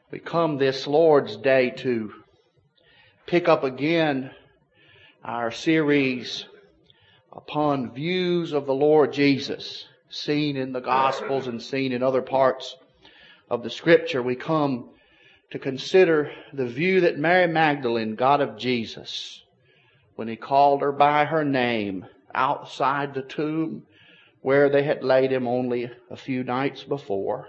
We come this Lord's Day to pick up again our series upon views of the Lord Jesus, seen in the Gospels and seen in other parts of the Scripture. We come to consider the view that Mary Magdalene got of Jesus when He called her by her name outside the tomb where they had laid Him only a few nights before.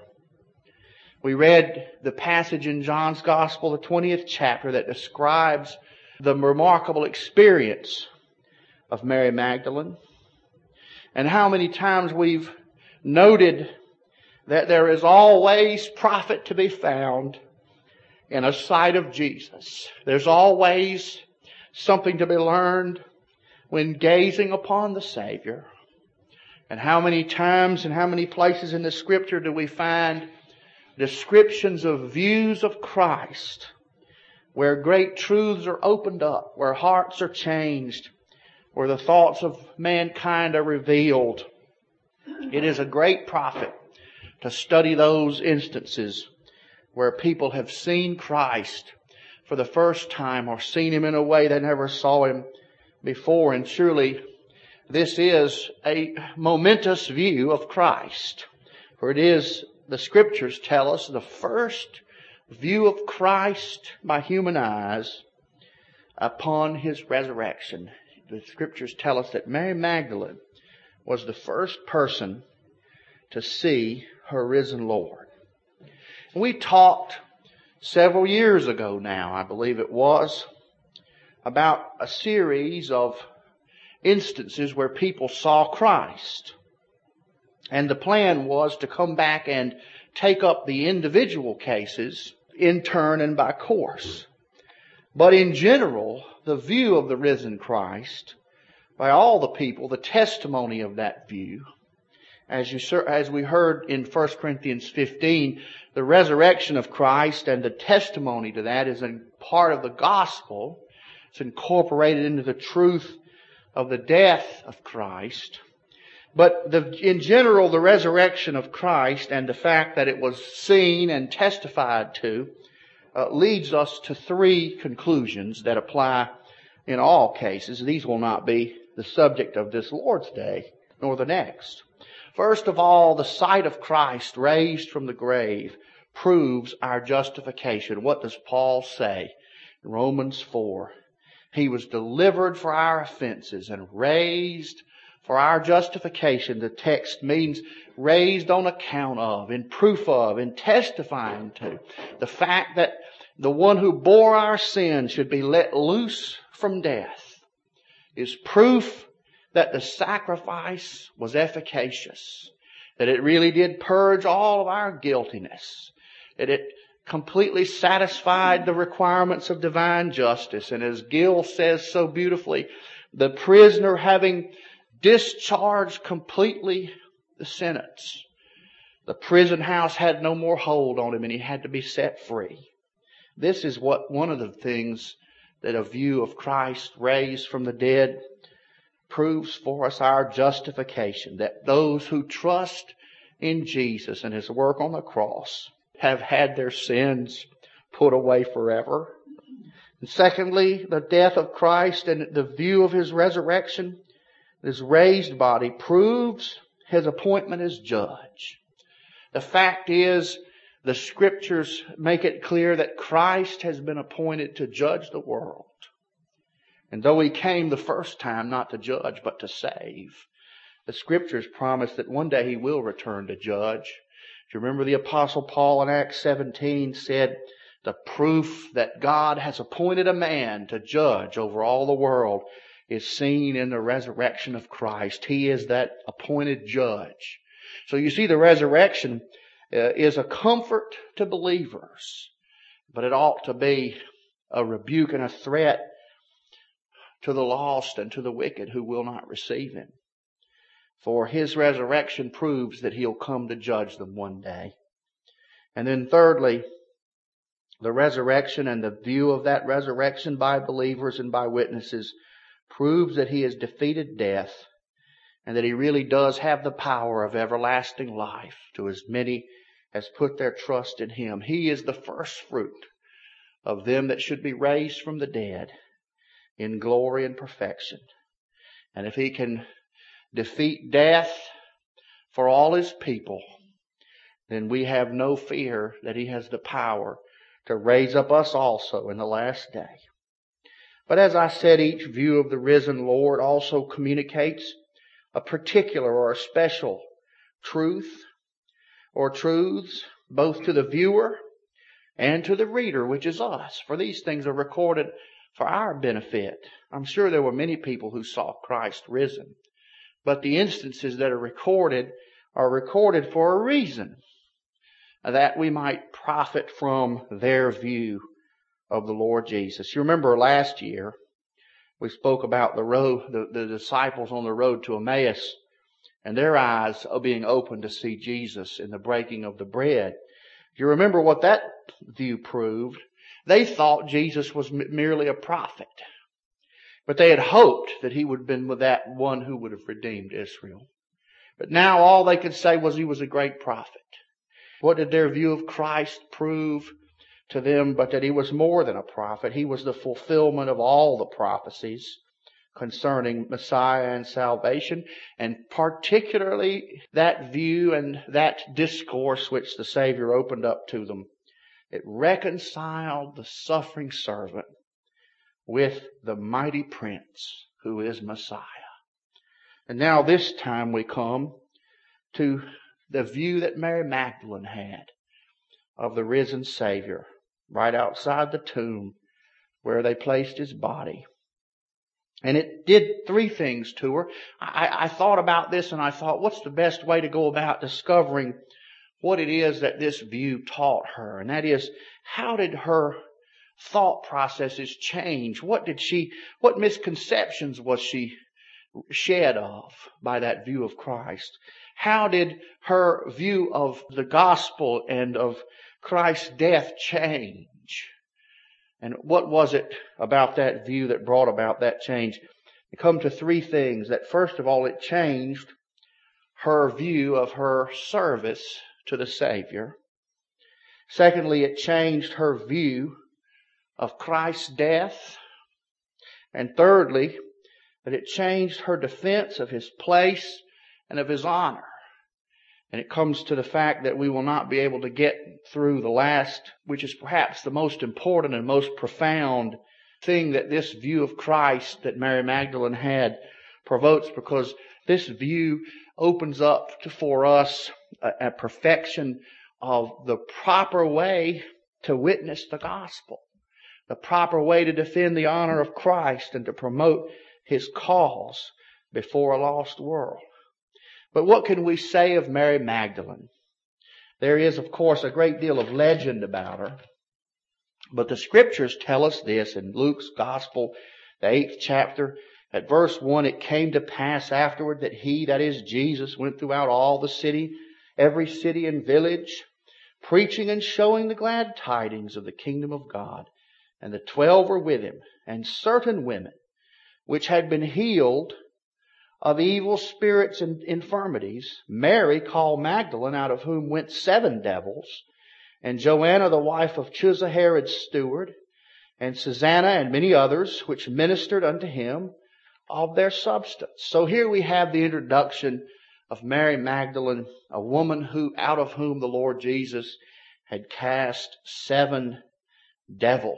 We read the passage in John's Gospel, the 20th chapter, that describes the remarkable experience of Mary Magdalene, and how many times we've noted that there is always profit to be found in a sight of Jesus. There's always something to be learned when gazing upon the Savior. And how many times and how many places in the Scripture do we find descriptions of views of Christ where great truths are opened up, where hearts are changed, where the thoughts of mankind are revealed. It is a great profit to study those instances where people have seen Christ for the first time or seen Him in a way they never saw Him before. And surely this is a momentous view of Christ, for it is, the Scriptures tell us, the first view of Christ by human eyes upon His resurrection. The Scriptures tell us that Mary Magdalene was the first person to see her risen Lord. We talked several years ago now, I believe it was, about a series of instances where people saw Christ. And the plan was to come back and take up the individual cases in turn and by course. But in general, the view of the risen Christ by all the people, the testimony of that view, as we heard in 1 Corinthians 15, the resurrection of Christ and the testimony to that is a part of the gospel. It's incorporated into the truth of the death of Christ. But in general, the resurrection of Christ and the fact that it was seen and testified to leads us to three conclusions that apply in all cases. These will not be the subject of this Lord's Day, nor the next. First of all, the sight of Christ raised from the grave proves our justification. What does Paul say in Romans 4? He was delivered for our offenses and raised for our justification. The text means raised on account of, in proof of, in testifying to. The fact that the one who bore our sins should be let loose from death is proof that the sacrifice was efficacious, that it really did purge all of our guiltiness, that it completely satisfied the requirements of divine justice. And as Gill says so beautifully, the prisoner having discharged completely the sentence, the prison house had no more hold on him and he had to be set free. This is what one of the things that a view of Christ raised from the dead proves for us, our justification, that those who trust in Jesus and His work on the cross have had their sins put away forever. And secondly, the death of Christ and the view of His resurrection, His raised body, proves His appointment as judge. The fact is, the Scriptures make it clear that Christ has been appointed to judge the world. And though He came the first time not to judge but to save, the Scriptures promise that one day He will return to judge. Do you remember the Apostle Paul in Acts 17 said, the proof that God has appointed a man to judge over all the world is seen in the resurrection of Christ. He is that appointed judge. So you see, the resurrection is a comfort to believers, but it ought to be a rebuke and a threat to the lost and to the wicked who will not receive Him. For His resurrection proves that He'll come to judge them one day. And then thirdly, the resurrection and the view of that resurrection by believers and by witnesses proves that He has defeated death and that He really does have the power of everlasting life to as many has put their trust in Him. He is the first fruit of them that should be raised from the dead in glory and perfection. And if He can defeat death for all His people, then we have no fear that He has the power to raise up us also in the last day. But as I said, each view of the risen Lord also communicates a particular or a special truth or truths, both to the viewer and to the reader, which is us. For these things are recorded for our benefit. I'm sure there were many people who saw Christ risen, but the instances that are recorded for a reason, that we might profit from their view of the Lord Jesus. You remember last year we spoke about the disciples on the road to Emmaus, and their eyes are being opened to see Jesus in the breaking of the bread. Do you remember what that view proved? They thought Jesus was merely a prophet, but they had hoped that He would have been with that one who would have redeemed Israel. But now all they could say was He was a great prophet. What did their view of Christ prove to them but that He was more than a prophet? He was the fulfillment of all the prophecies concerning Messiah and salvation, and particularly that view and that discourse which the Savior opened up to them. It reconciled the suffering servant with the mighty Prince who is Messiah. And now this time we come to the view that Mary Magdalene had of the risen Savior right outside the tomb where they placed His body. And it did three things to her. I thought about this and I thought, what's the best way to go about discovering what it is that this view taught her? And that is, how did her thought processes change? What misconceptions was she shed of by that view of Christ? How did her view of the gospel and of Christ's death change? And what was it about that view that brought about that change? It come to three things. That first of all, it changed her view of her service to the Savior. Secondly, it changed her view of Christ's death. And thirdly, that it changed her defense of His place and of His honor. And it comes to the fact that we will not be able to get through the last, which is perhaps the most important and most profound thing that this view of Christ that Mary Magdalene had provokes, because this view opens up for us a perfection of the proper way to witness the gospel, the proper way to defend the honor of Christ and to promote His cause before a lost world. But what can we say of Mary Magdalene? There is, of course, a great deal of legend about her. But the Scriptures tell us this in Luke's Gospel, the 8th chapter. At verse 1, it came to pass afterward that He, that is Jesus, went throughout all the city, every city and village, preaching and showing the glad tidings of the kingdom of God. And the 12 were with Him, and certain women, which had been healed of evil spirits and infirmities, Mary called Magdalene, out of whom went 7 devils, and Joanna the wife of Chuza Herod's steward, and Susanna and many others, which ministered unto Him of their substance. So here we have the introduction of Mary Magdalene, a woman out of whom the Lord Jesus had cast 7 devils,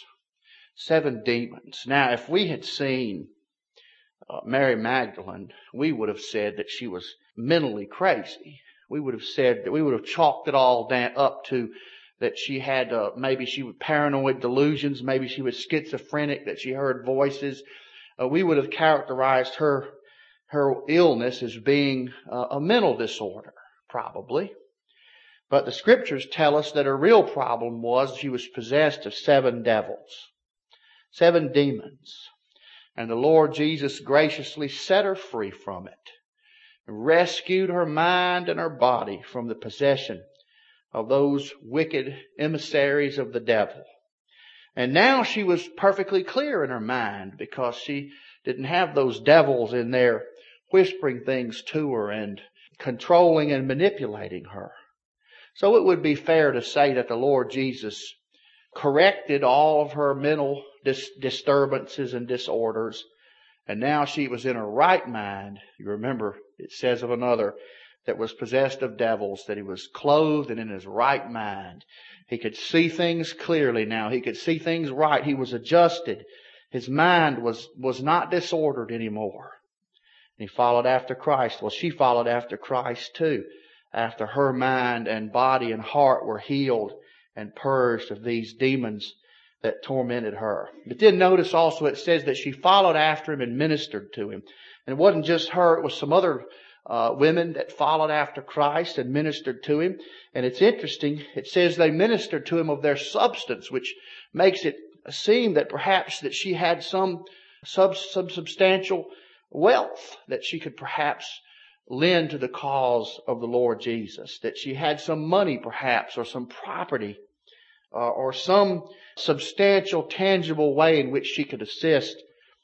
7 demons. Now, if we had seen Mary Magdalene, we would have said that she was mentally crazy. We would have chalked it all down up to that she had maybe she was paranoid delusions, maybe she was schizophrenic, that she heard voices. We would have characterized her illness as being a mental disorder, probably. But the Scriptures tell us that her real problem was she was possessed of 7 devils, 7 demons. And the Lord Jesus graciously set her free from it, rescued her mind and her body from the possession of those wicked emissaries of the devil. And now she was perfectly clear in her mind, because she didn't have those devils in there whispering things to her and controlling and manipulating her. So it would be fair to say that the Lord Jesus corrected all of her mental disturbances and disorders. And now she was in her right mind. You remember, it says of another that was possessed of devils, that he was clothed and in his right mind. He could see things clearly now. He could see things right. He was adjusted. His mind was not disordered anymore. And he followed after Christ. Well, she followed after Christ too, after her mind and body and heart were healed and purged of these demons that tormented her. But then notice also it says that she followed after him and ministered to him. And it wasn't just her, it was some other women that followed after Christ and ministered to him. And it's interesting, it says they ministered to him of their substance, which makes it seem that perhaps that she had some substantial wealth that she could perhaps lend to the cause of the Lord Jesus. That she had some money perhaps, or some property, or some substantial, tangible way in which she could assist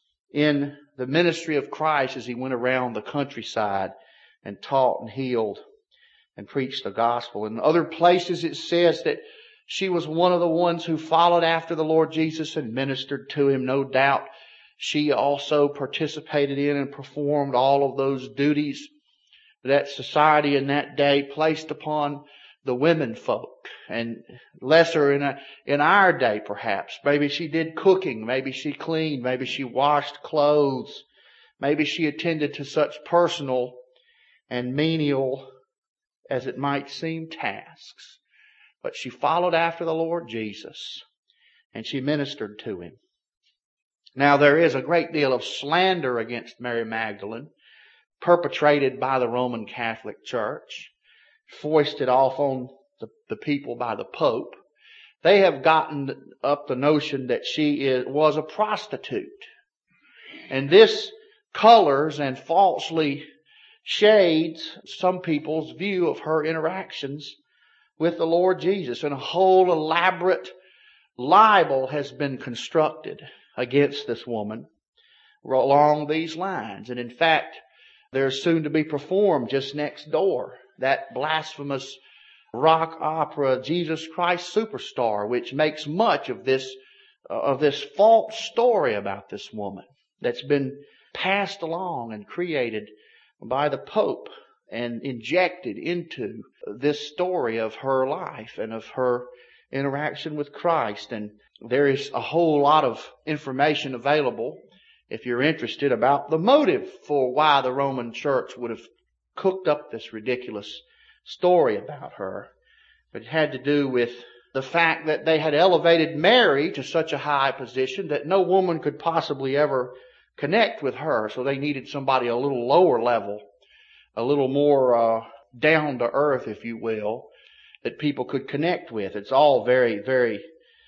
in the ministry of Christ as he went around the countryside and taught and healed and preached the gospel. In other places it says that she was one of the ones who followed after the Lord Jesus and ministered to him. No doubt she also participated in and performed all of those duties that society in that day placed upon the women folk, and lesser in our day perhaps. Maybe she did cooking, maybe she cleaned, maybe she washed clothes, maybe she attended to such personal and menial as it might seem tasks. But she followed after the Lord Jesus and she ministered to him. Now there is a great deal of slander against Mary Magdalene perpetrated by the Roman Catholic Church, foisted off on the people by the Pope. They have gotten up the notion that she was a prostitute. And this colors and falsely shades some people's view of her interactions with the Lord Jesus. And a whole elaborate libel has been constructed against this woman along these lines. And in fact, there's soon to be performed just next door that blasphemous rock opera Jesus Christ Superstar, which makes much of this false story about this woman that's been passed along and created by the Pope and injected into this story of her life and of her interaction with Christ. And there is a whole lot of information available, if you're interested, about the motive for why the Roman Church would have cooked up this ridiculous story about her. But it had to do with the fact that they had elevated Mary to such a high position that no woman could possibly ever connect with her. So they needed somebody a little lower level, a little more down to earth, if you will, that people could connect with. It's all very, very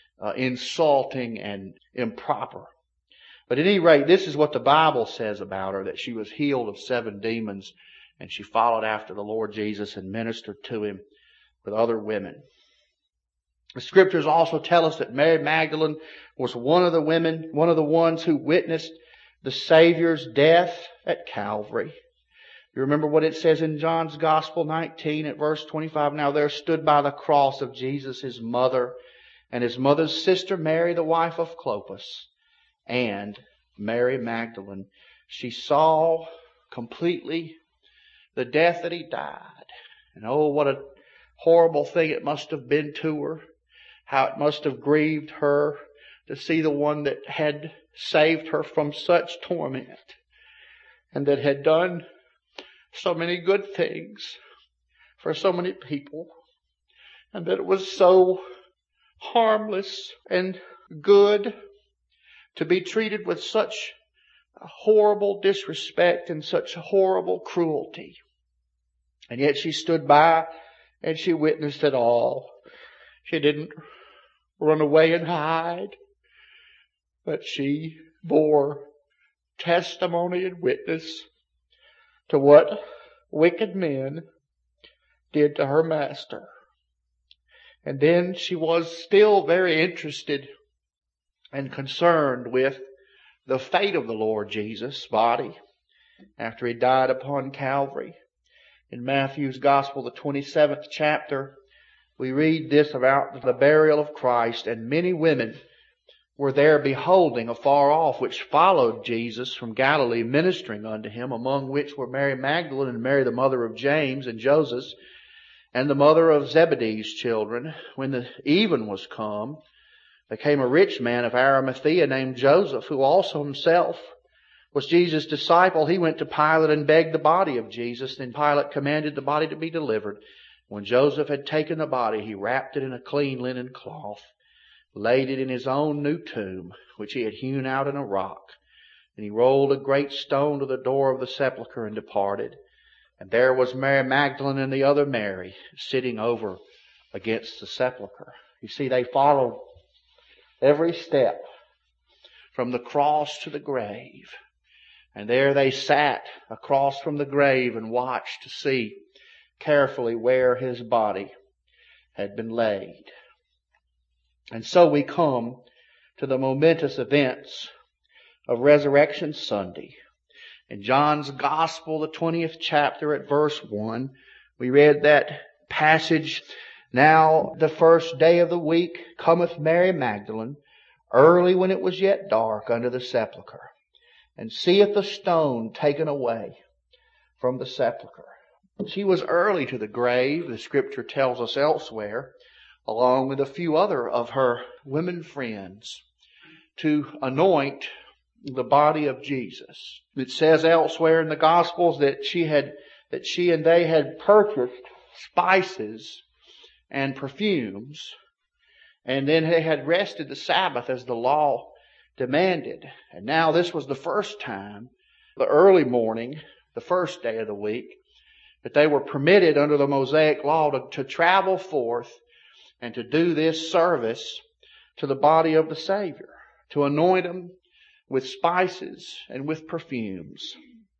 insulting and improper. But at any rate, this is what the Bible says about her, that she was healed of 7 demons, and she followed after the Lord Jesus and ministered to him with other women. The scriptures also tell us that Mary Magdalene was one of the women, one of the ones who witnessed the Savior's death at Calvary. You remember what it says in John's Gospel 19 at verse 25. Now there stood by the cross of Jesus his mother and his mother's sister Mary, the wife of Clopas, and Mary Magdalene. She saw completely the death that he died. And oh, what a horrible thing it must have been to her. How it must have grieved her to see the one that had saved her from such torment and that had done so many good things for so many people, and that it was so harmless and good to be treated with such horrible disrespect and such horrible cruelty. And yet she stood by and she witnessed it all. She didn't run away and hide, but she bore testimony and witness to what wicked men did to her master. And then she was still very interested and concerned with the fate of the Lord Jesus' body after he died upon Calvary. In Matthew's Gospel, the 27th chapter, we read this about the burial of Christ, and many women were there beholding afar off, which followed Jesus from Galilee, ministering unto him, among which were Mary Magdalene and Mary the mother of James and Joseph, and the mother of Zebedee's children. When the even was come, there came a rich man of Arimathea named Joseph, who also himself was Jesus' disciple. He went to Pilate and begged the body of Jesus. Then Pilate commanded the body to be delivered. When Joseph had taken the body, he wrapped it in a clean linen cloth, laid it in his own new tomb, which he had hewn out in a rock. And he rolled a great stone to the door of the sepulchre and departed. And there was Mary Magdalene and the other Mary sitting over against the sepulchre. You see, they followed every step from the cross to the grave. And there they sat across from the grave and watched to see carefully where his body had been laid. And so we come to the momentous events of Resurrection Sunday. In John's Gospel, the 20th chapter at verse 1, we read that passage, "Now the first day of the week cometh Mary Magdalene, early when it was yet dark, unto the sepulchre, and seeth the stone taken away from the sepulchre." She was early to the grave, the Scripture tells us elsewhere, along with a few other of her women friends, to anoint the body of Jesus. It says elsewhere in the Gospels that she and they had purchased spices and perfumes, and then they had rested the Sabbath as the law demanded. And now this was the first time, the early morning, the first day of the week, that they were permitted under the Mosaic law to travel forth and to do this service to the body of the Savior, to anoint them with spices and with perfumes.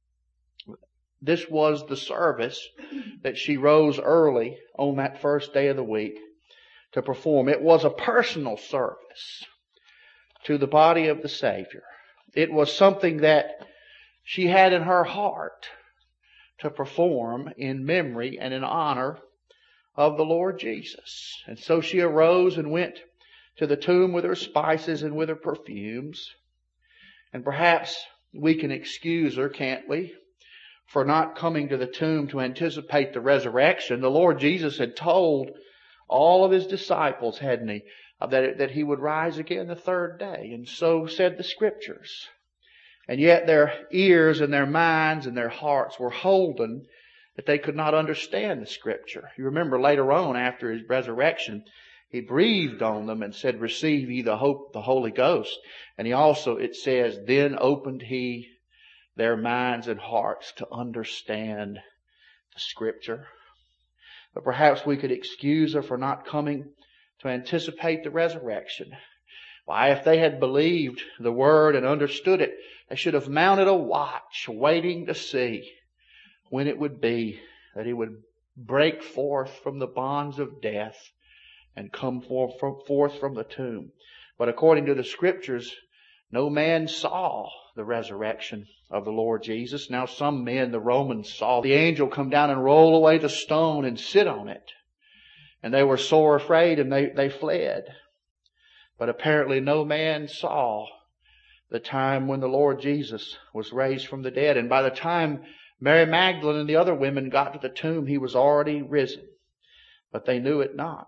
This was the service that she rose early on that first day of the week to perform. It was a personal service to the body of the Savior. It was something that she had in her heart to perform in memory and in honor of the Lord Jesus. And so she arose and went to the tomb with her spices and with her perfumes. And perhaps we can excuse her, can't we, for not coming to the tomb to anticipate the resurrection. The Lord Jesus had told all of his disciples, hadn't he, that he would rise again the third day. And so said the Scriptures. And yet their ears and their minds and their hearts were holden that they could not understand the Scripture. You remember later on, after his resurrection, he breathed on them and said, "Receive ye the Holy Ghost." And he also, it says, then opened he their minds and hearts to understand the Scripture. But perhaps we could excuse her for not coming to anticipate the resurrection. Why, if they had believed the Word and understood it, they should have mounted a watch, waiting to see when it would be that he would break forth from the bonds of death and come forth from the tomb. But according to the Scriptures, no man saw the resurrection of the Lord Jesus. Now some men, the Romans, saw the angel come down and roll away the stone and sit on it. And they were sore afraid and they fled. But apparently no man saw the time when the Lord Jesus was raised from the dead. And by the time Mary Magdalene and the other women got to the tomb, he was already risen. But they knew it not.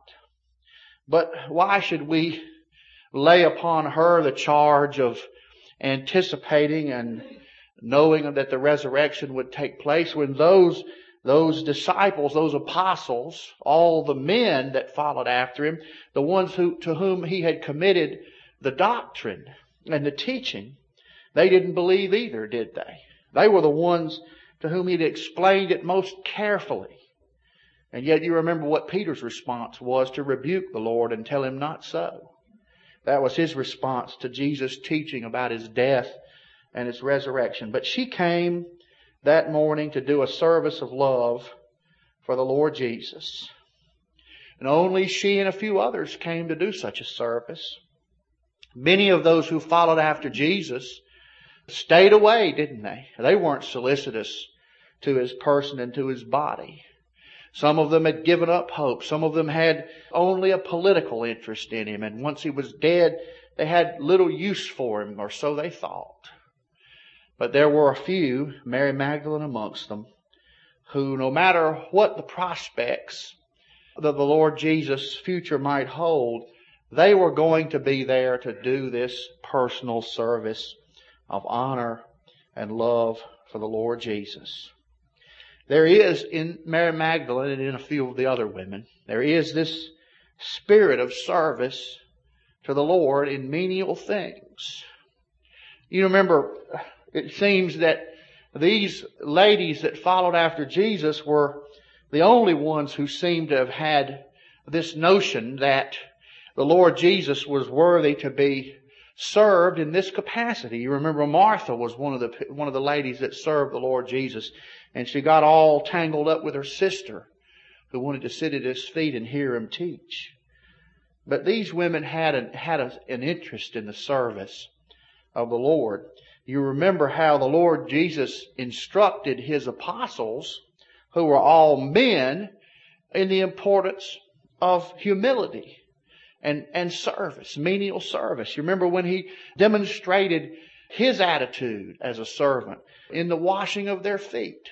But why should we lay upon her the charge of anticipating and knowing that the resurrection would take place when those disciples, those apostles, all the men that followed after him, the ones to whom he had committed the doctrine and the teaching, they didn't believe either, did they? They were the ones to whom he'd explained it most carefully. And yet you remember what Peter's response was, to rebuke the Lord and tell him not so. That was his response to Jesus' teaching about his death and his resurrection. But she came that morning to do a service of love for the Lord Jesus. And only she and a few others came to do such a service. Many of those who followed after Jesus stayed away, didn't they? They weren't solicitous to his person and to his body. Some of them had given up hope. Some of them had only a political interest in him. And once he was dead, they had little use for him, or so they thought. But there were a few, Mary Magdalene amongst them, who no matter what the prospects that the Lord Jesus' future might hold, they were going to be there to do this personal service of honor and love for the Lord Jesus. There is in Mary Magdalene and in a few of the other women, there is this spirit of service to the Lord in menial things. You remember, it seems that these ladies that followed after Jesus were the only ones who seemed to have had this notion that the Lord Jesus was worthy to be served in this capacity. You remember Martha was one of the ladies that served the Lord Jesus, and she got all tangled up with her sister who wanted to sit at his feet and hear him teach. But these women had an interest in the service of the Lord. You remember how the Lord Jesus instructed His apostles, who were all men, in the importance of humility and service, menial service. You remember when He demonstrated His attitude as a servant in the washing of their feet.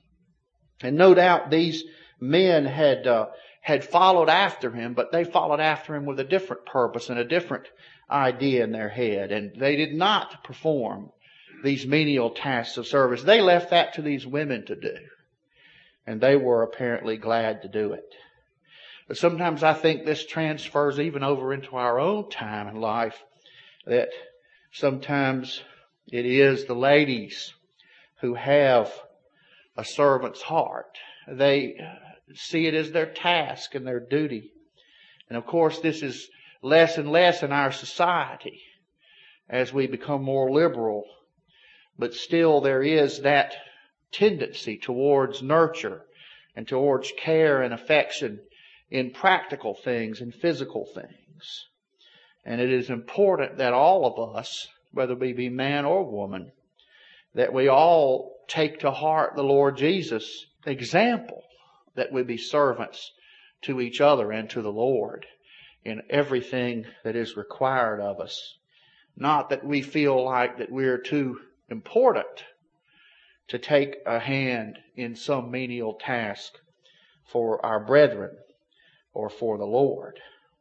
And no doubt these men had followed after Him, but they followed after Him with a different purpose and a different idea in their head. And they did not perform these menial tasks of service. They left that to these women to do. And they were apparently glad to do it. But sometimes I think this transfers even over into our own time in life, that sometimes it is the ladies who have a servant's heart. They see it as their task and their duty. And of course this is less and less in our society as we become more liberal. But still there is that tendency towards nurture and towards care and affection in practical things and physical things. And it is important that all of us, whether we be man or woman, that we all take to heart the Lord Jesus' example, that we be servants to each other and to the Lord in everything that is required of us. Not that we feel like that we're too important to take a hand in some menial task for our brethren or for the Lord.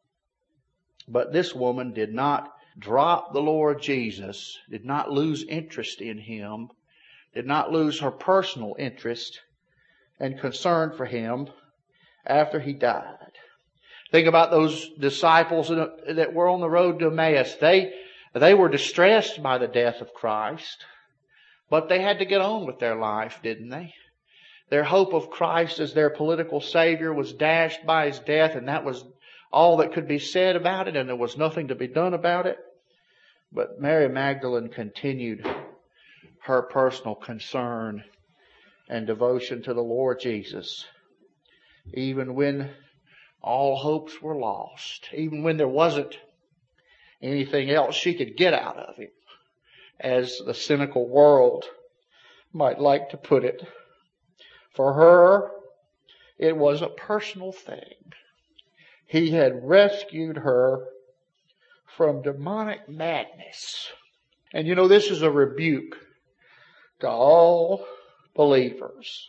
But this woman did not drop the Lord Jesus, did not lose interest in Him, did not lose her personal interest and concern for Him after He died. Think about those disciples that were on the road to Emmaus. They were distressed by the death of Christ, but they had to get on with their life, didn't they? Their hope of Christ as their political Savior was dashed by His death, and that was all that could be said about it, and there was nothing to be done about it. But Mary Magdalene continued her personal concern and devotion to the Lord Jesus, even when all hopes were lost, even when there wasn't anything else she could get out of Him, as the cynical world might like to put it. For her, it was a personal thing. He had rescued her from demonic madness. And you know, this is a rebuke to all believers,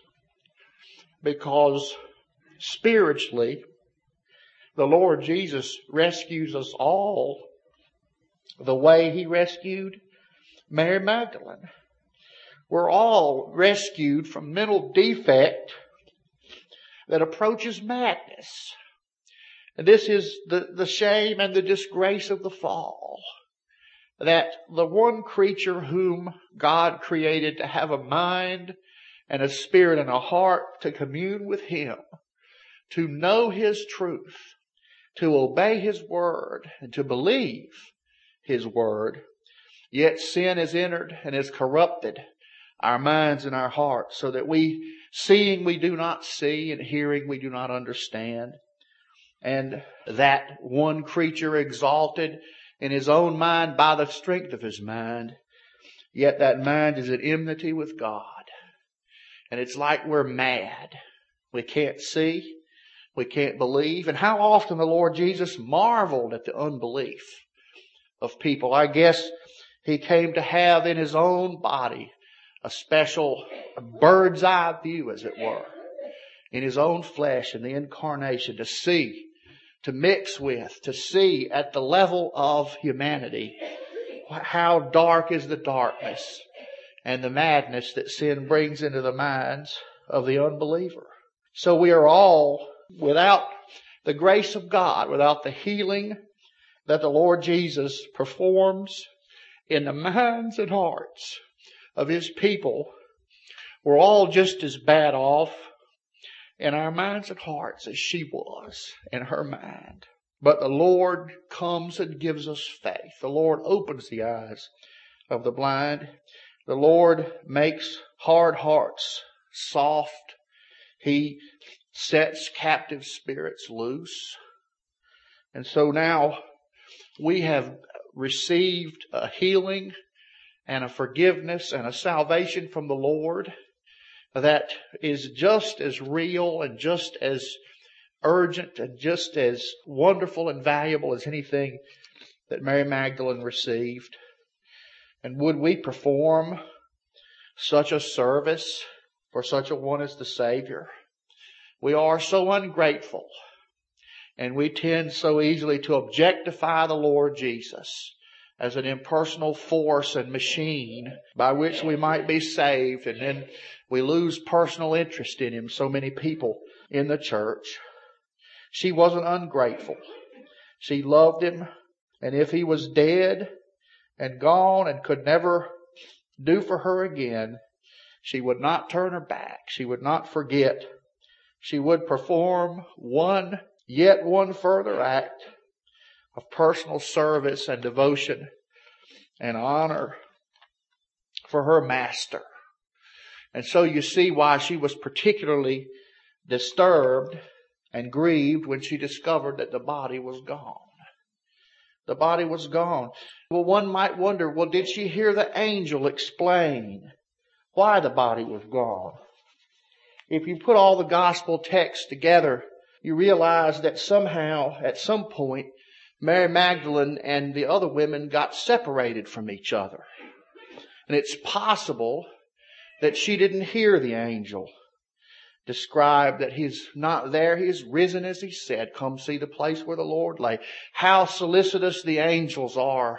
because spiritually, the Lord Jesus rescues us all the way He rescued Mary Magdalene. We're all rescued from mental defect that approaches madness. And this is the shame and the disgrace of the fall. That the one creature whom God created to have a mind and a spirit and a heart to commune with Him, to know His truth, to obey His word, and to believe His word, yet sin has entered and has corrupted our minds and our hearts, so that seeing we do not see, and hearing we do not understand. And that one creature exalted in his own mind by the strength of his mind, yet that mind is at enmity with God. And it's like we're mad. We can't see. We can't believe. And how often the Lord Jesus marveled at the unbelief of people. I guess He came to have in His own body a special bird's eye view, as it were, in His own flesh in the incarnation, to see, to mix with, to see at the level of humanity how dark is the darkness and the madness that sin brings into the minds of the unbeliever. So we are all, without the grace of God, without the healing that the Lord Jesus performs in the minds and hearts of His people, we're all just as bad off in our minds and hearts as she was in her mind. But the Lord comes and gives us faith. The Lord opens the eyes of the blind. The Lord makes hard hearts soft. He sets captive spirits loose. And so now we have received a healing and a forgiveness and a salvation from the Lord that is just as real and just as urgent and just as wonderful and valuable as anything that Mary Magdalene received. And would we perform such a service for such a one as the Savior? We are so ungrateful, and we tend so easily to objectify the Lord Jesus as an impersonal force and machine by which we might be saved, and then we lose personal interest in Him. So many people in the church. She wasn't ungrateful. She loved Him, and if He was dead and gone and could never do for her again, she would not turn her back. She would not forget. She would perform yet one further act of personal service and devotion and honor for her Master. And so you see why she was particularly disturbed and grieved when she discovered that the body was gone. The body was gone. Well, one might wonder, did she hear the angel explain why the body was gone? If you put all the gospel texts together, you realize that somehow, at some point, Mary Magdalene and the other women got separated from each other. And it's possible that she didn't hear the angel describe that He's not there. He is risen as He said. Come see the place where the Lord lay. How solicitous the angels are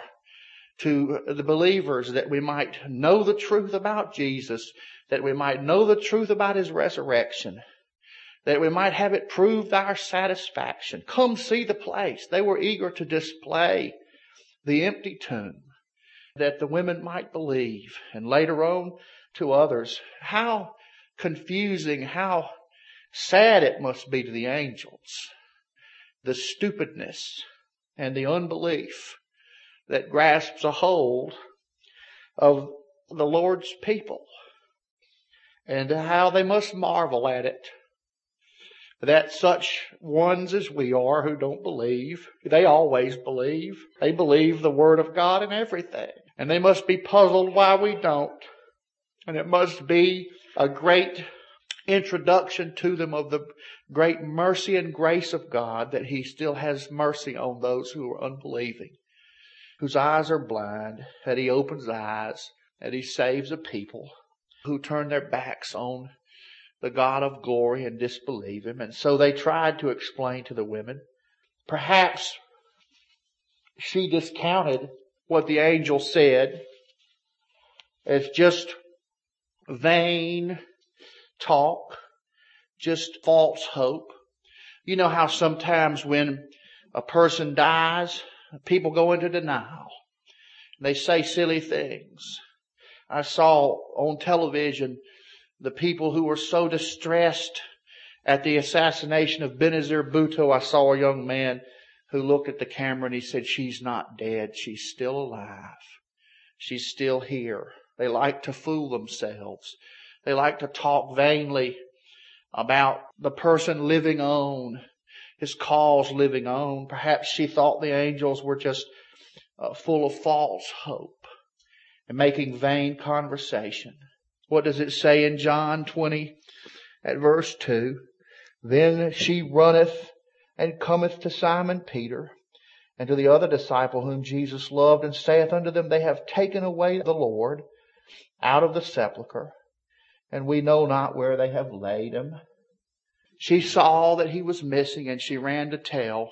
to the believers that we might know the truth about Jesus, that we might know the truth about His resurrection, that we might have it proved our satisfaction. Come see the place. They were eager to display the empty tomb that the women might believe, and later on to others. How confusing, how sad it must be to the angels, the stupidness and the unbelief that grasps a hold of the Lord's people, and how they must marvel at it, that such ones as we are who don't believe, they always believe. They believe the Word of God in everything, and they must be puzzled why we don't. And it must be a great introduction to them of the great mercy and grace of God, that He still has mercy on those who are unbelieving, whose eyes are blind, that He opens eyes, that He saves a people who turn their backs on the God of glory and disbelieve Him. And so they tried to explain to the women. Perhaps she discounted what the angel said as just vain talk, just false hope. You know how sometimes when a person dies, people go into denial. They say silly things. I saw on television the people who were so distressed at the assassination of Benazir Bhutto. I saw a young man who looked at the camera and he said, "She's not dead. She's still alive. She's still here." They like to fool themselves. They like to talk vainly about the person living on, his cause living on. Perhaps she thought the angels were just full of false hope and making vain conversation. What does it say in John 20 at verse 2? Then she runneth and cometh to Simon Peter and to the other disciple whom Jesus loved, and saith unto them, They have taken away the Lord out of the sepulchre, and we know not where they have laid him. She saw that he was missing, and she ran to tell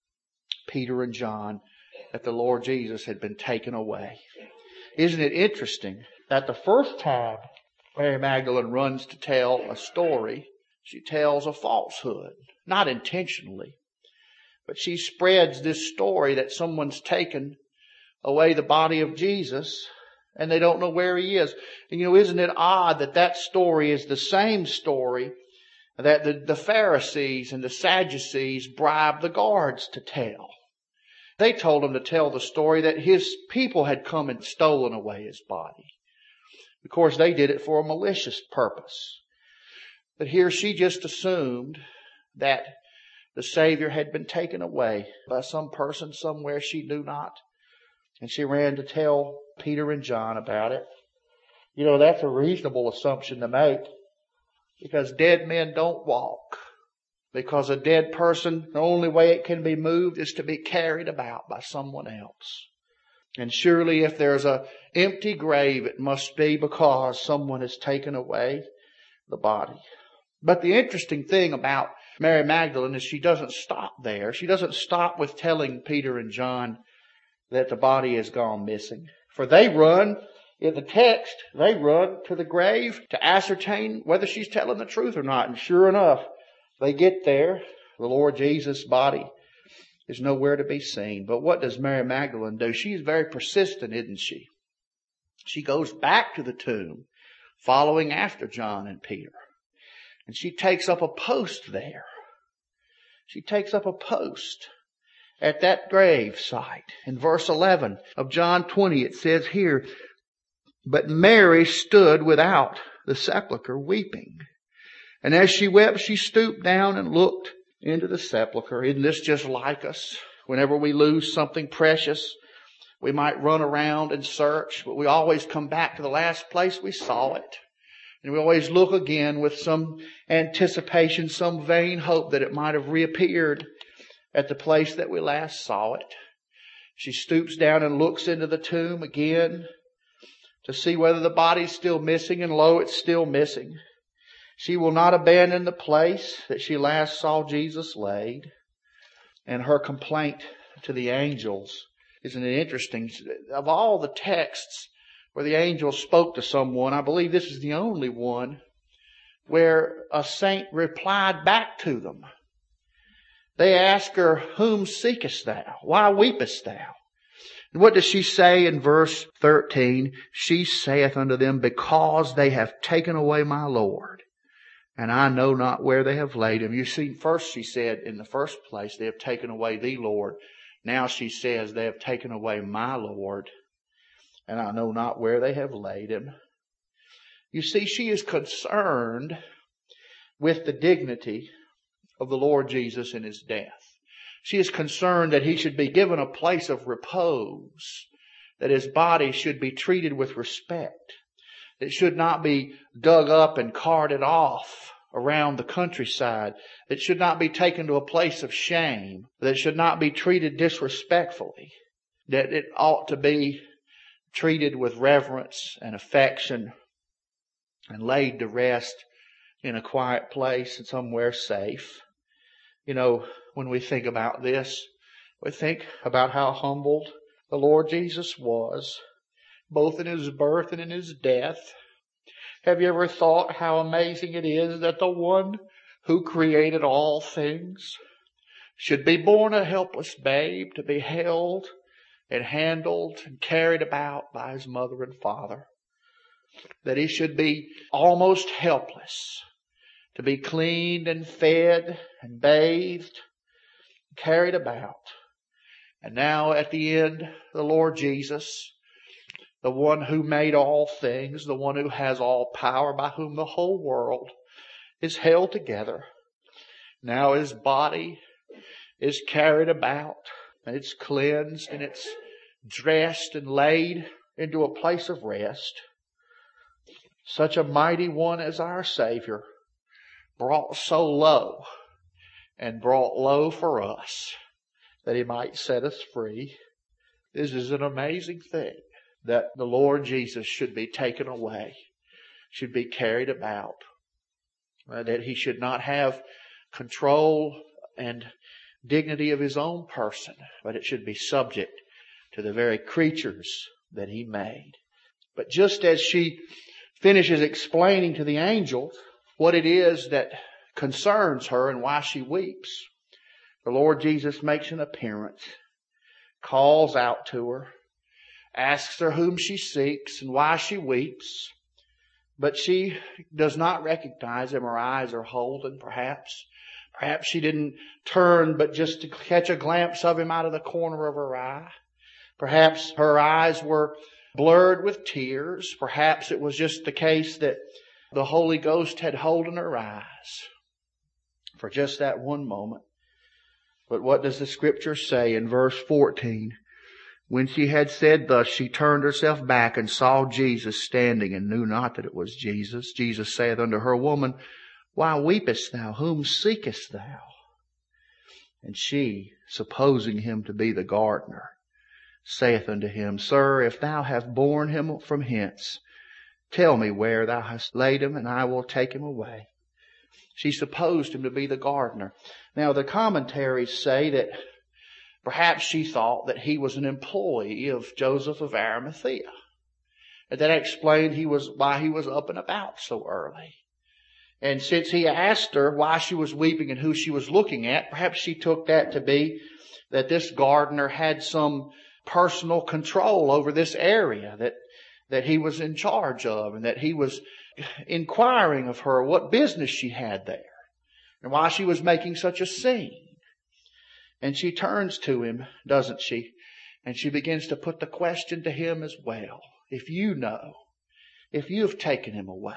Peter and John that the Lord Jesus had been taken away. Isn't it interesting that the first time Mary Magdalene runs to tell a story, she tells a falsehood, not intentionally, but she spreads this story that someone's taken away the body of Jesus and they don't know where he is. And isn't it odd that that story is the same story that the Pharisees and the Sadducees bribed the guards to tell? They told him to tell the story that his people had come and stolen away his body. Of course, they did it for a malicious purpose. But here she just assumed that the Savior had been taken away by some person somewhere she knew not. And she ran to tell Peter and John about it. That's a reasonable assumption to make, because dead men don't walk. Because a dead person, the only way it can be moved is to be carried about by someone else. And surely if there's an empty grave, it must be because someone has taken away the body. But the interesting thing about Mary Magdalene is she doesn't stop there. She doesn't stop with telling Peter and John that the body has gone missing. For they run, in the text, they run to the grave to ascertain whether she's telling the truth or not. And sure enough, they get there. The Lord Jesus' body is nowhere to be seen. But what does Mary Magdalene do? She's very persistent, isn't she? She goes back to the tomb, following after John and Peter. And she takes up a post there. She takes up a post at that grave site. In verse 11 of John 20, it says here, But Mary stood without the sepulchre weeping. And as she wept, she stooped down and looked into the sepulchre. Isn't this just like us? Whenever we lose something precious, we might run around and search, but we always come back to the last place we saw it. And we always look again with some anticipation, some vain hope that it might have reappeared at the place that we last saw it. She stoops down and looks into the tomb again to see whether the body's still missing, and lo, it's still missing. She will not abandon the place that she last saw Jesus laid. And her complaint to the angels, isn't it interesting? Of all the texts where the angel spoke to someone, I believe this is the only one where a saint replied back to them. They ask her, Whom seekest thou? Why weepest thou? And what does she say in verse 13? She saith unto them, Because they have taken away my Lord, and I know not where they have laid him. You see, first she said, in the first place, they have taken away the Lord. Now she says, They have taken away my Lord, and I know not where they have laid him. You see, she is concerned with the dignity of the Lord Jesus in his death. She is concerned that he should be given a place of repose, that his body should be treated with respect. It should not be dug up and carted off around the countryside. It should not be taken to a place of shame. That it should not be treated disrespectfully. That it ought to be treated with reverence and affection and laid to rest in a quiet place and somewhere safe. When we think about this, we think about how humbled the Lord Jesus was, both in his birth and in his death. Have you ever thought how amazing it is that the one who created all things should be born a helpless babe to be held and handled and carried about by his mother and father? That he should be almost helpless to be cleaned and fed and bathed, carried about. And now at the end, the Lord Jesus, the one who made all things, the one who has all power, by whom the whole world is held together. Now his body is carried about, and it's cleansed, and it's dressed and laid into a place of rest. Such a mighty one as our Savior, brought so low and brought low for us, that He might set us free. This is an amazing thing, that the Lord Jesus should be taken away, should be carried about, that He should not have control and dignity of His own person, but it should be subject to the very creatures that He made. But just as she finishes explaining to the angel what it is that concerns her and why she weeps, the Lord Jesus makes an appearance, calls out to her, asks her whom she seeks and why she weeps. But she does not recognize Him. Her eyes are holden, perhaps. Perhaps she didn't turn but just to catch a glimpse of Him out of the corner of her eye. Perhaps her eyes were blurred with tears. Perhaps it was just the case that the Holy Ghost had holden her eyes for just that one moment. But what does the Scripture say in verse 14? When she had said thus, she turned herself back and saw Jesus standing, and knew not that it was Jesus. Jesus saith unto her, Woman, why weepest thou? Whom seekest thou? And she, supposing Him to be the gardener, saith unto Him, Sir, if thou have borne him from hence, tell me where thou hast laid him, and I will take him away. She supposed Him to be the gardener. Now the commentaries say that perhaps she thought that He was an employee of Joseph of Arimathea. And that explained why he was up and about so early. And since He asked her why she was weeping and who she was looking at, perhaps she took that to be that this gardener had some personal control over this area that he was in charge of, and that he was inquiring of her what business she had there and why she was making such a scene. And she turns to Him, doesn't she? And she begins to put the question to Him as well. If you know, if you have taken him away,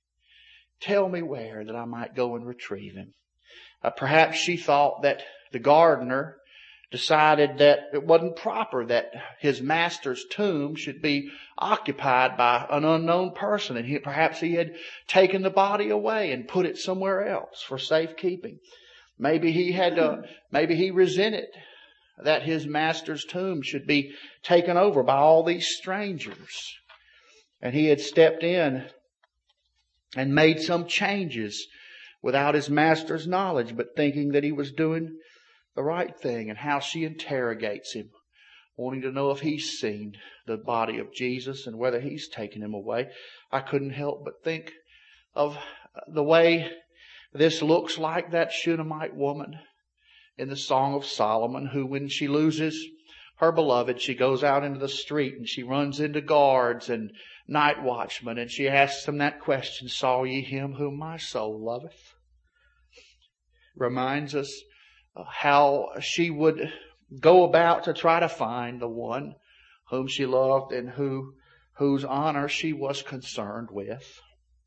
tell me where, that I might go and retrieve him. Perhaps she thought that the gardener decided that it wasn't proper that his master's tomb should be occupied by an unknown person, and perhaps he had taken the body away and put it somewhere else for safekeeping. Maybe he resented that his master's tomb should be taken over by all these strangers, and he had stepped in and made some changes without his master's knowledge, but thinking that he was doing the right thing. And how she interrogates him, wanting to know if he's seen the body of Jesus and whether He's taken him away. I couldn't help but think of the way this looks like that Shunammite woman in the Song of Solomon, who, when she loses her beloved, she goes out into the street and she runs into guards and night watchmen, and she asks them that question, Saw ye him whom my soul loveth? Reminds us how she would go about to try to find the one whom she loved and whose honor she was concerned with.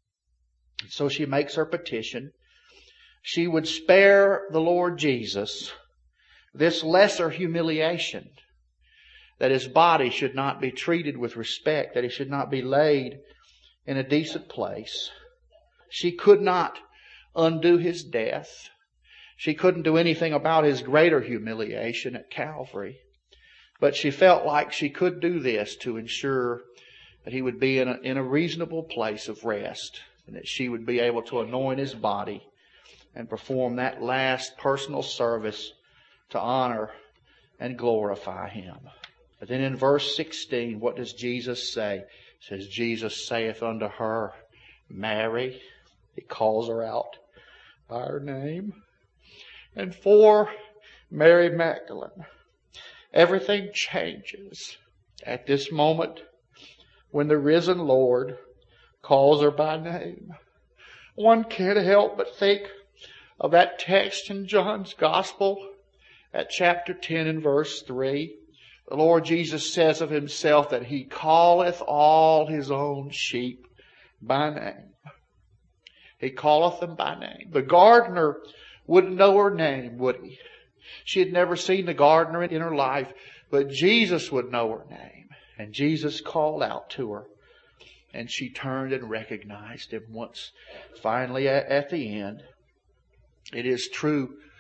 So she makes her petition. She would spare the Lord Jesus this lesser humiliation, that His body should not be treated with respect, that He should not be laid in a decent place. She could not undo His death. She couldn't do anything about His greater humiliation at Calvary. But she felt like she could do this to ensure that He would be in a reasonable place of rest, and that she would be able to anoint His body and perform that last personal service to honor and glorify Him. But then in verse 16, what does Jesus say? It says, Jesus saith unto her, Mary. He calls her out by her name. And for Mary Magdalene, everything changes at this moment when the risen Lord calls her by name. One can't help but think of that text in John's Gospel at chapter 10 and verse 3. The Lord Jesus says of Himself that He calleth all His own sheep by name. He calleth them by name. The gardener wouldn't know her name, would he? She had never seen the gardener in her life, but Jesus would know her name. And Jesus called out to her, and she turned and recognized Him once. Finally, at the end, it is true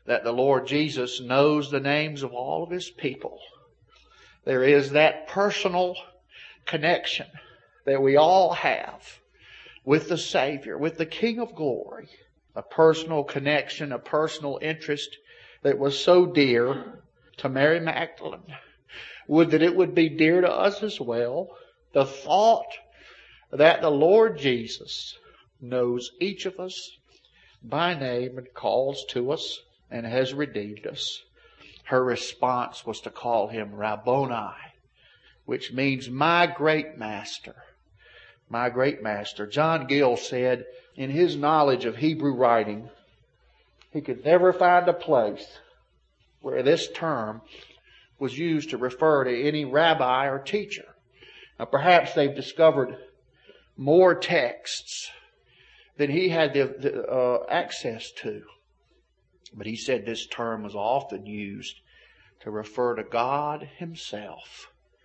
that the Lord Jesus knows the names of all of His people. There is that personal connection that we all have with the Savior, with the King of Glory. A personal connection, a personal interest that was so dear to Mary Magdalene. Would that it would be dear to us as well. The thought that the Lord Jesus knows each of us by name and calls to us and has redeemed us. Her response was to call Him Rabboni, which means my great master. My great master. John Gill said in his knowledge of Hebrew writing, he could never find a place where this term was used to refer to any rabbi or teacher. Now perhaps they've discovered more texts than he had the access to. But he said this term was often used to refer to God Himself.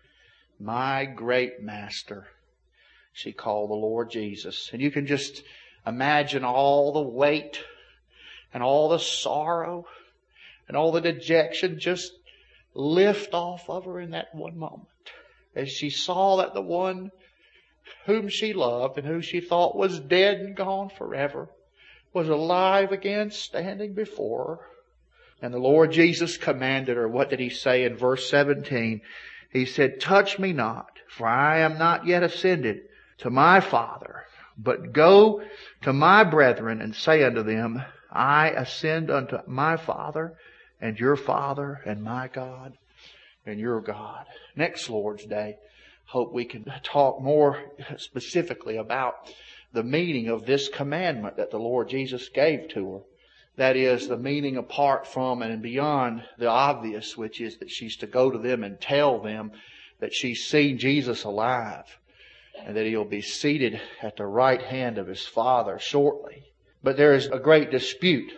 My great master, she called the Lord Jesus. And you can just imagine all the weight and all the sorrow and all the dejection just lift off of her in that one moment. As she saw that the one whom she loved and who she thought was dead and gone forever was alive again, standing before her. And the Lord Jesus commanded her. What did He say in verse 17? He said, touch me not, for I am not yet ascended to my Father, but go to my brethren and say unto them, I ascend unto my Father and your Father and my God and your God. Next Lord's Day, hope we can talk more specifically about the meaning of this commandment that the Lord Jesus gave to her. That is, the meaning apart from and beyond the obvious, which is that she's to go to them and tell them that she's seen Jesus alive and that He'll be seated at the right hand of His Father shortly. But there is a great dispute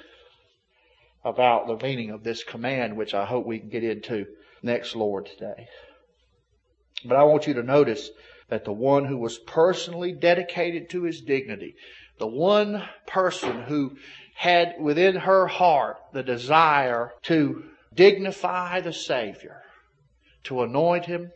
about the meaning of this command, which I hope we can get into next Lord's Day. But I want you to notice that the one who was personally dedicated to His dignity, the one person who had within her heart the desire to dignify the Savior, to anoint Him,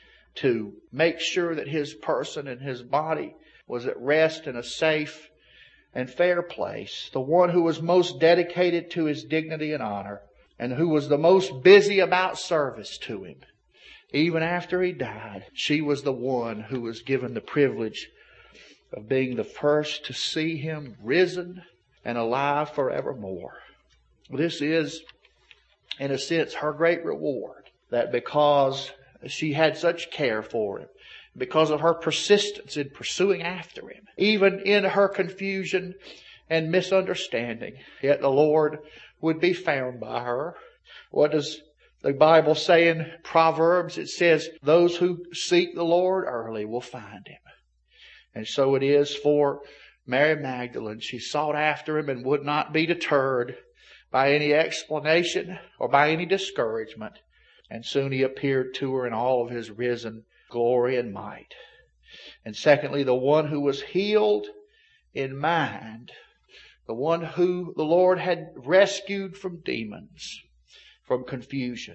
to make sure that His person and His body was at rest in a safe and fair place, the one who was most dedicated to His dignity and honor, and who was the most busy about service to Him, even after He died, she was the one who was given the privilege of being the first to see Him risen and alive forevermore. This is, in a sense, her great reward, that because she had such care for Him, because of her persistence in pursuing after Him, even in her confusion and misunderstanding, yet the Lord would be found by her. What does the Bible say in Proverbs? It says, those who seek the Lord early will find Him. And so it is for Mary Magdalene. She sought after Him and would not be deterred by any explanation or by any discouragement. And soon He appeared to her in all of His risen glory and might. And secondly, the one who was healed in mind, the one who the Lord had rescued from demons, from confusion,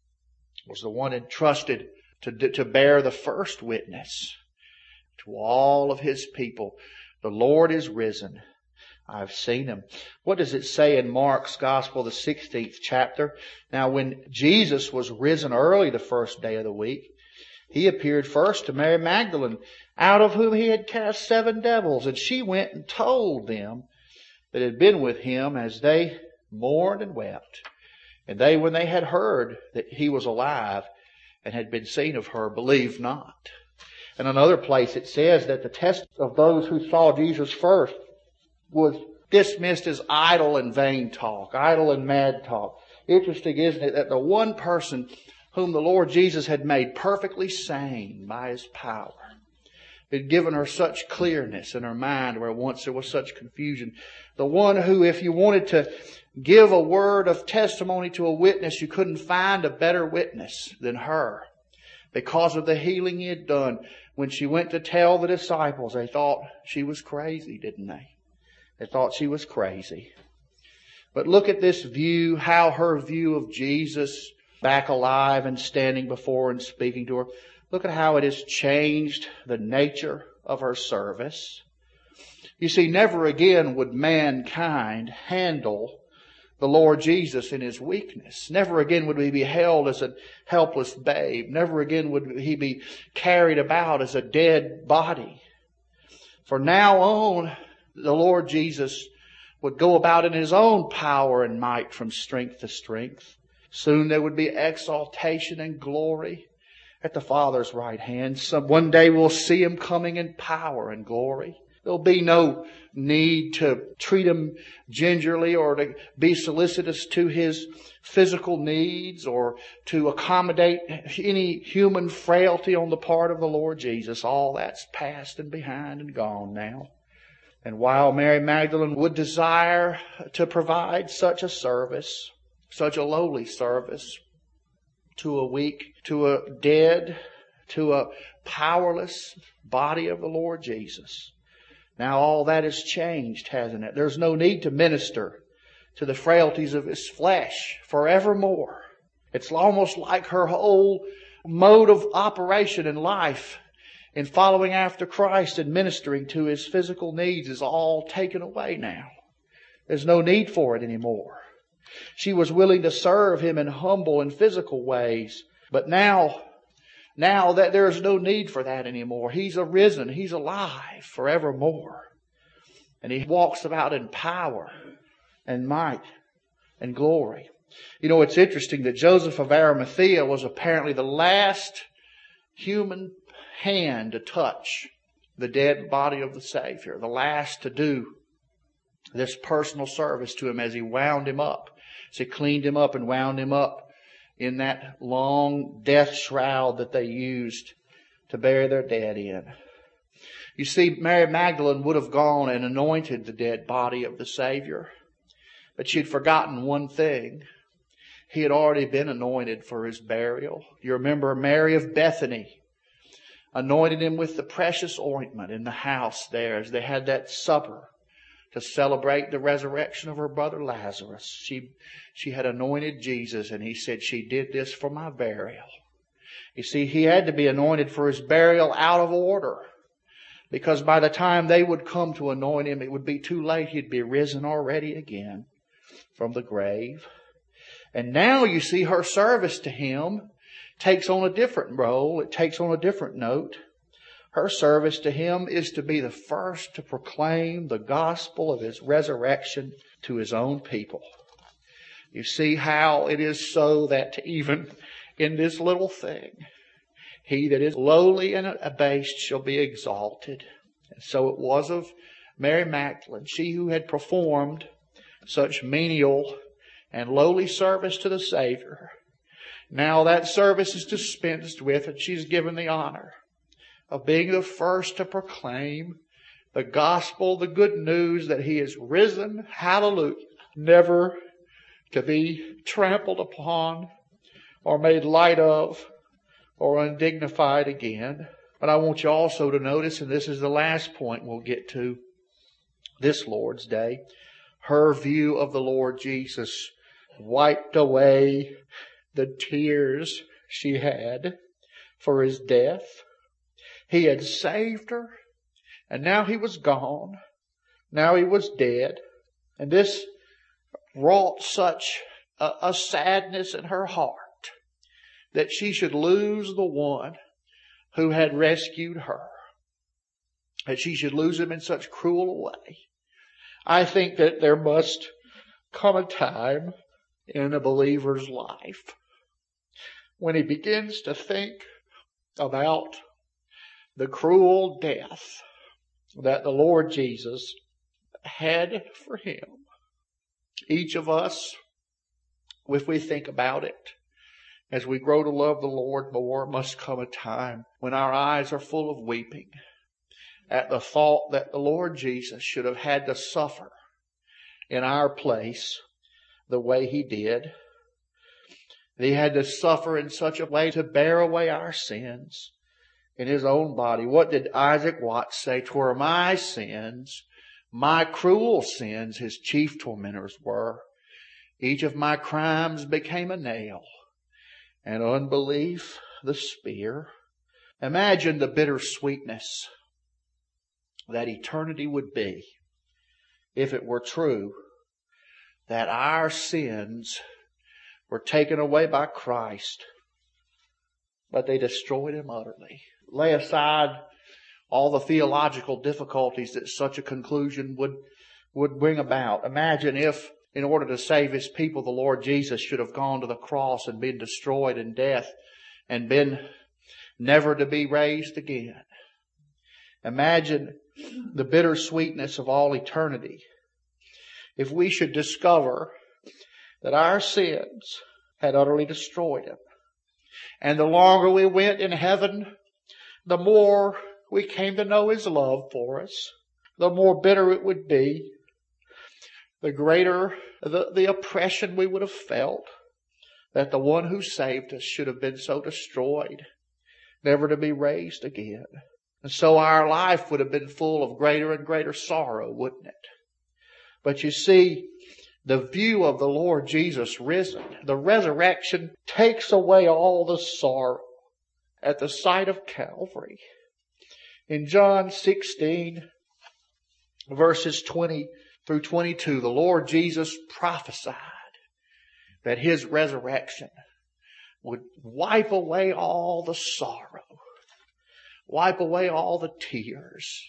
was the one entrusted to bear the first witness to all of His people. The Lord is risen. I've seen Him. What does it say in Mark's Gospel, the 16th chapter? Now, when Jesus was risen early the first day of the week, He appeared first to Mary Magdalene, out of whom He had cast 7 devils. And she went and told them that had been with Him, as they mourned and wept. And they, when they had heard that He was alive and had been seen of her, believed not. In another place it says that the test of those who saw Jesus first was dismissed as idle and vain talk, idle and mad talk. Interesting, isn't it, that the one person whom the Lord Jesus had made perfectly sane by His power, had given her such clearness in her mind where once there was such confusion. The one who, if you wanted to give a word of testimony to a witness, you couldn't find a better witness than her. Because of the healing He had done. When she went to tell the disciples, they thought she was crazy, didn't they? They thought she was crazy. But look at this view, how her view of Jesus back alive and standing before and speaking to her. Look at how it has changed the nature of her service. You see, never again would mankind handle the Lord Jesus in His weakness. Never again would He be held as a helpless babe. Never again would He be carried about as a dead body. For now on, the Lord Jesus would go about in His own power and might from strength to strength. Soon there would be exaltation and glory at the Father's right hand. One day we'll see Him coming in power and glory. There'll be no need to treat Him gingerly or to be solicitous to His physical needs or to accommodate any human frailty on the part of the Lord Jesus. All that's past and behind and gone now. And while Mary Magdalene would desire to provide such a service, such a lowly service, to a weak, to a dead, to a powerless body of the Lord Jesus, now all that has changed, hasn't it? There's no need to minister to the frailties of His flesh forevermore. It's almost like her whole mode of operation in life in following after Christ and ministering to His physical needs is all taken away now. There's no need for it anymore. She was willing to serve Him in humble and physical ways, but now that there's no need for that anymore. He's arisen. He's alive forevermore. And He walks about in power and might and glory. You know, it's interesting that Joseph of Arimathea was apparently the last human hand to touch the dead body of the Savior. The last to do this personal service to Him as He wound Him up. As He cleaned Him up and wound Him up in that long death shroud that they used to bury their dead in. You see, Mary Magdalene would have gone and anointed the dead body of the Savior, but she'd forgotten one thing. He had already been anointed for His burial. You remember Mary of Bethany anointed Him with the precious ointment in the house there as they had that supper to celebrate the resurrection of her brother Lazarus. She had anointed Jesus, and He said, she did this for my burial. You see, He had to be anointed for His burial out of order, because by the time they would come to anoint Him, it would be too late. He'd be risen already again from the grave. And now you see her service to Him takes on a different role. It takes on a different note. Her service to Him is to be the first to proclaim the gospel of His resurrection to His own people. You see how it is so that even in this little thing, he that is lowly and abased shall be exalted. And so it was of Mary Magdalene, she who had performed such menial and lowly service to the Savior. Now that service is dispensed with, and she's given the honor of being the first to proclaim the gospel, the good news that He is risen, hallelujah, never to be trampled upon or made light of or undignified again. But I want you also to notice, and this is the last point we'll get to this Lord's Day, her view of the Lord Jesus wiped away the tears she had for His death. He had saved her, and now He was gone. Now He was dead. And this wrought such a sadness in her heart that she should lose the one who had rescued her. That she should lose Him in such cruel a way. I think that there must come a time in a believer's life when he begins to think about the cruel death that the Lord Jesus had for him. Each of us, if we think about it, as we grow to love the Lord more, must come a time when our eyes are full of weeping at the thought that the Lord Jesus should have had to suffer in our place the way He did. He had to suffer in such a way to bear away our sins in His own body. What did Isaac Watts say? "'Twere my sins, my cruel sins, His chief tormentors were. Each of my crimes became a nail, and unbelief the spear. Imagine the bittersweetness that eternity would be if it were true that our sins were taken away by Christ, but they destroyed Him utterly. Lay aside all the theological difficulties that such a conclusion would bring about. Imagine if, in order to save His people, the Lord Jesus should have gone to the cross and been destroyed in death and been never to be raised again. Imagine the bittersweetness of all eternity if we should discover that our sins had utterly destroyed Him. And the longer we went in heaven, the more we came to know His love for us, the more bitter it would be, the greater the oppression we would have felt that the one who saved us should have been so destroyed, never to be raised again. And so our life would have been full of greater and greater sorrow, wouldn't it? But you see, the view of the Lord Jesus risen, the resurrection takes away all the sorrow at the sight of Calvary. In John 16, verses 20 through 22, the Lord Jesus prophesied that His resurrection would wipe away all the sorrow, wipe away all the tears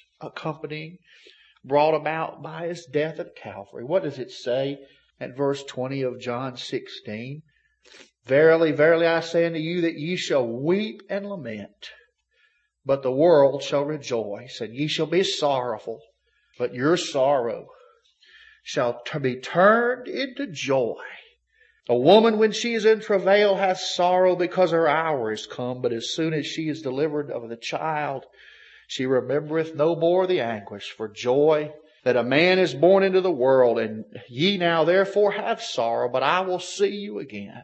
brought about by His death at Calvary. What does it say at verse 20 of John 16? Verily, verily, I say unto you that ye shall weep and lament, but the world shall rejoice, and ye shall be sorrowful, but your sorrow shall be turned into joy. A woman, when she is in travail, hath sorrow because her hour is come, but as soon as she is delivered of the child, she remembereth no more the anguish for joy that a man is born into the world. And ye now therefore have sorrow, but I will see you again,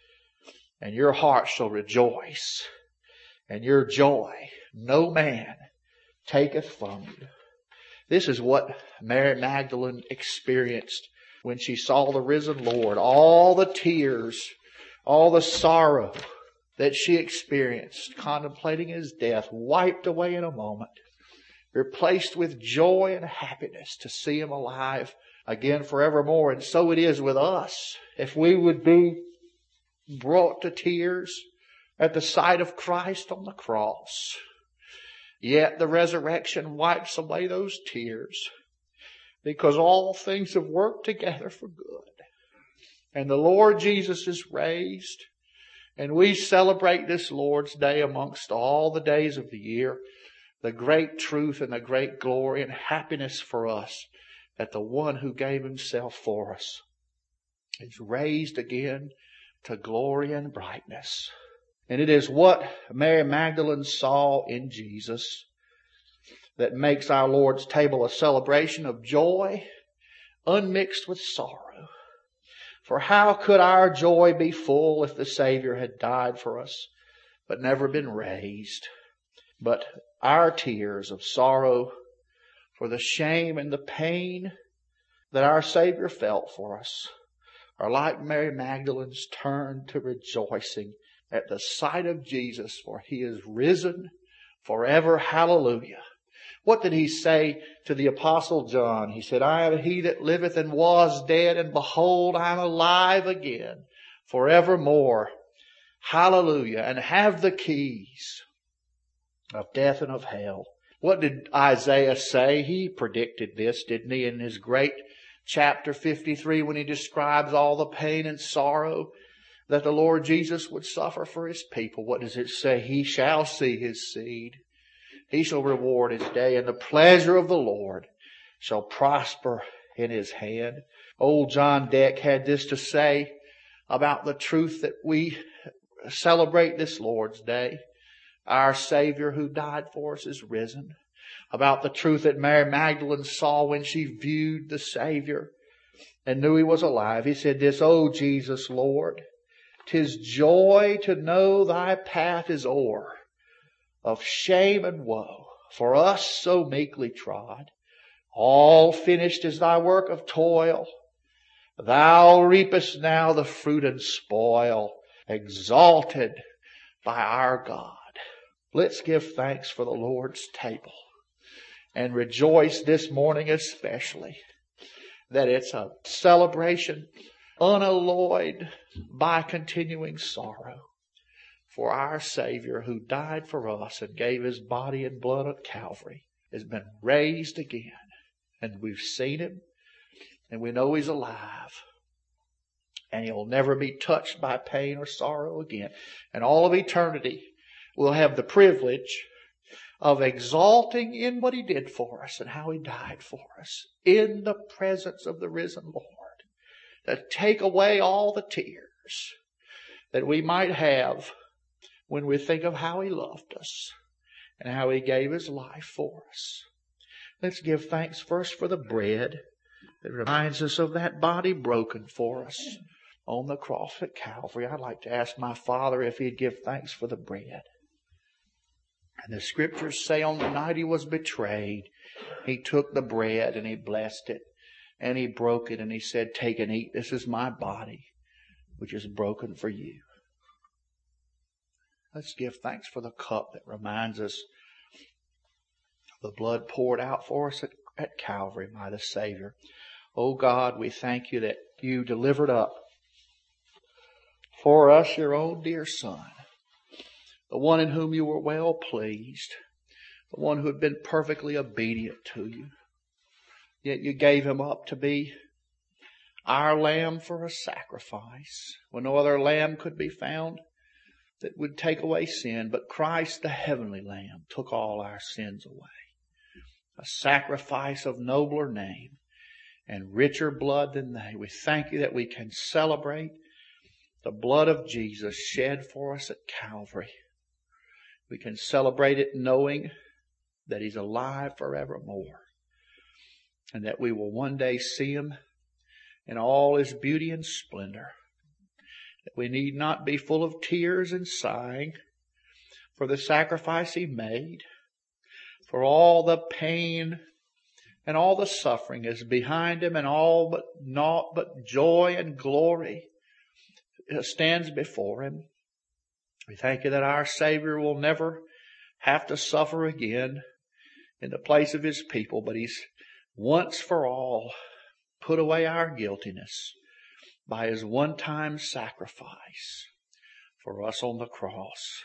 and your heart shall rejoice, and your joy no man taketh from you. This is what Mary Magdalene experienced when she saw the risen Lord. All the tears, all the sorrow that she experienced contemplating His death wiped away in a moment, replaced with joy and happiness to see Him alive again forevermore. And so it is with us. If we would be brought to tears at the sight of Christ on the cross, yet the resurrection wipes away those tears, because all things have worked together for good. And the Lord Jesus is raised, and we celebrate this Lord's Day amongst all the days of the year, the great truth and the great glory and happiness for us that the one who gave Himself for us is raised again to glory and brightness. And it is what Mary Magdalene saw in Jesus that makes our Lord's table a celebration of joy unmixed with sorrow. For how could our joy be full if the Savior had died for us but never been raised? But our tears of sorrow for the shame and the pain that our Savior felt for us are like Mary Magdalene's turn to rejoicing at the sight of Jesus, for He is risen forever. Hallelujah. What did He say to the Apostle John? He said, I am He that liveth and was dead, and behold, I am alive again forevermore. Hallelujah. And have the keys of death and of hell. What did Isaiah say? He predicted this, didn't he, in his great chapter 53, when he describes all the pain and sorrow that the Lord Jesus would suffer for His people. What does it say? He shall see His seed. He shall reward his day, and the pleasure of the Lord shall prosper in His hand. Old John Deck had this to say about the truth that we celebrate this Lord's Day. Our Savior who died for us is risen. About the truth that Mary Magdalene saw when she viewed the Savior and knew He was alive. He said this, O Jesus, Lord, 'tis joy to know Thy path is o'er of shame and woe, for us so meekly trod. All finished is Thy work of toil. Thou reapest now the fruit and spoil, exalted by our God. Let's give thanks for the Lord's table and rejoice this morning especially that it's a celebration unalloyed by continuing sorrow for our Savior who died for us and gave His body and blood at Calvary has been raised again. And we've seen Him and we know He's alive. And He'll never be touched by pain or sorrow again. And all of eternity we'll have the privilege of exalting in what He did for us and how He died for us in the presence of the risen Lord, to take away all the tears that we might have when we think of how He loved us and how He gave His life for us. Let's give thanks first for the bread that reminds us of that body broken for us on the cross at Calvary. I'd like to ask my Father if He'd give thanks for the bread. And the Scriptures say on the night He was betrayed, He took the bread and He blessed it and He broke it and He said, "Take and eat. This is my body, which is broken for you." Let's give thanks for the cup that reminds us of the blood poured out for us at Calvary by the Savior. Oh God, we thank You that You delivered up for us Your own dear Son, the one in whom You were well pleased, the one who had been perfectly obedient to You. Yet You gave Him up to be our lamb for a sacrifice when no other lamb could be found that would take away sin. But Christ, the heavenly Lamb, took all our sins away. A sacrifice of nobler name and richer blood than they. We thank You that we can celebrate the blood of Jesus shed for us at Calvary. We can celebrate it knowing that He's alive forevermore and that we will one day see Him in all His beauty and splendor. That we need not be full of tears and sighing for the sacrifice He made, for all the pain and all the suffering is behind Him, and all but naught but joy and glory stands before Him. We thank You that our Savior will never have to suffer again in the place of His people, but He's once for all put away our guiltiness by His one-time sacrifice for us on the cross.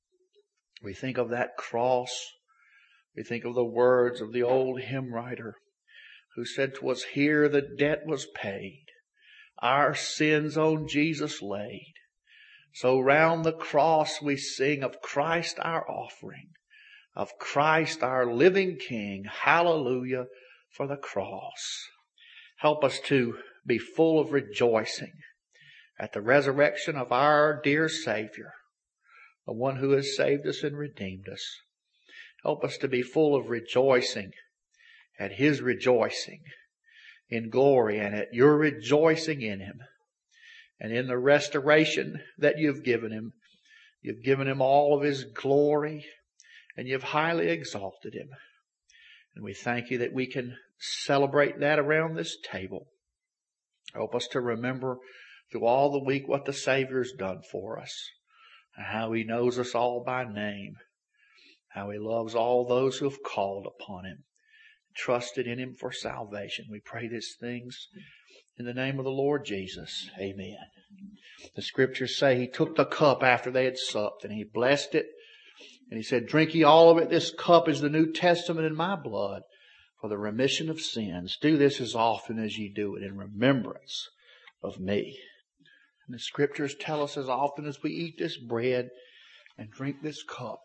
We think of that cross. We think of the words of the old hymn writer who said, "'Twas here the debt was paid, our sins on Jesus laid. So round the cross we sing of Christ our offering, of Christ our living King. Hallelujah for the cross." Help us to be full of rejoicing at the resurrection of our dear Savior, the one who has saved us and redeemed us. Help us to be full of rejoicing at His rejoicing in glory and at Your rejoicing in Him and in the restoration that You've given Him. You've given Him all of His glory and You've highly exalted Him. And we thank You that we can celebrate that around this table. Help us to remember through all the week what the Savior's done for us and how He knows us all by name, how He loves all those who have called upon Him, trusted in Him for salvation. We pray these things in the name of the Lord Jesus. Amen. The Scriptures say He took the cup after they had supped and He blessed it. And He said, "Drink ye all of it. This cup is the New Testament in my blood for the remission of sins. Do this as often as ye do it in remembrance of me." And the Scriptures tell us as often as we eat this bread and drink this cup,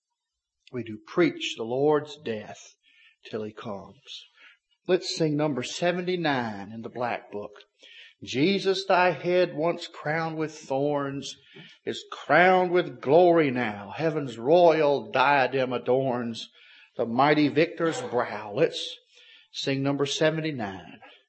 we do preach the Lord's death till He comes. Let's sing number 79 in the Black Book. Jesus, thy head once crowned with thorns is crowned with glory now. Heaven's royal diadem adorns the mighty victor's brow. Let's sing number 79.